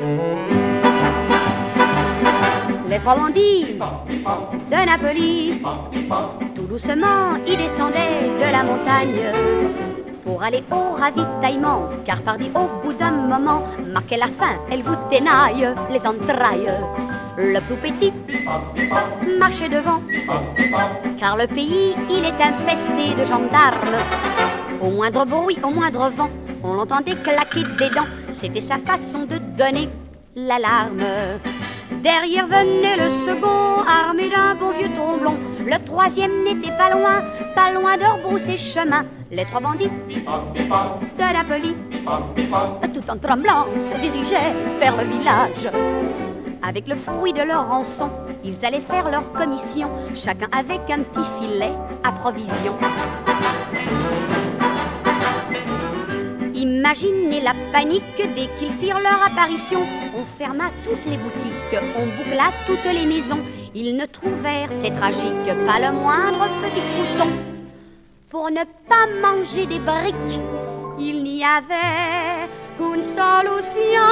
Les trois bandits de Napoli, tout doucement, ils descendaient de la montagne pour aller au ravitaillement, car pardi au bout d'un moment, marquait la faim, elle vous ténaille les entrailles. Le plus petit marchait devant, car le pays, il est infesté de gendarmes. Au moindre bruit, au moindre vent, on l'entendait claquer des dents. C'était sa façon de donner l'alarme. Derrière venait le second, armé d'un bon vieux tromblon. Le troisième n'était pas loin de rebrousser chemin. Les trois bandits de Napoli, tout en tremblant, se dirigeaient vers le village. Avec le fruit de leur rançon, ils allaient faire leur commission, chacun avec un petit filet à provision. Imaginez la panique dès qu'ils firent leur apparition. On ferma toutes les boutiques, on boucla toutes les maisons. Ils ne trouvèrent, c'est tragique, pas le moindre petit crouton. Pour ne pas manger des briques, il n'y avait qu'une solution.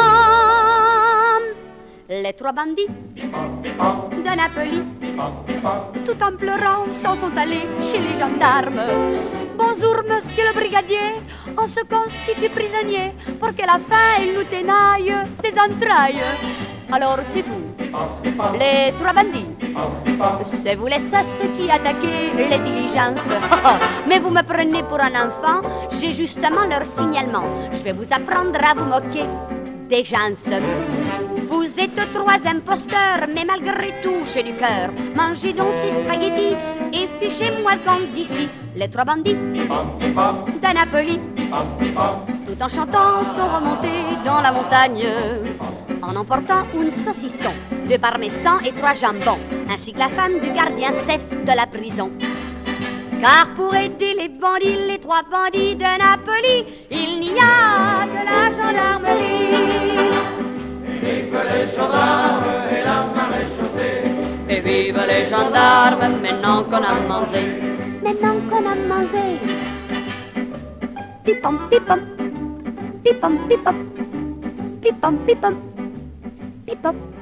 Les trois bandits de Napoli, tout en pleurant, s'en sont allés chez les gendarmes. Bonjour, monsieur le brigadier, on se constitue prisonnier pour que la faim il nous ténaille des entrailles. Alors c'est vous, les trois bandits, c'est vous les sas qui attaquez les diligences. Mais vous me prenez pour un enfant, j'ai justement leur signalement. Je vais vous apprendre à vous moquer des gens. Vous êtes trois imposteurs, mais malgré tout, j'ai du cœur. Mangez donc ces spaghettis et fichez-moi le camp d'ici. Les trois bandits de Napoli, tout en chantant, sont remontés dans la montagne, en emportant une saucisson, deux parmesans et trois jambons, ainsi que la femme du gardien chef de la prison. Car pour aider les bandits, les trois bandits de Napoli, il n'y a que la gendarmerie. Vive les gendarmes et la maréchaussée. Et vive les gendarmes, maintenant qu'on a mangé. Maintenant qu'on a mangé. Pipom, pipom, pipom, pipom, pipom, pipom, pipom.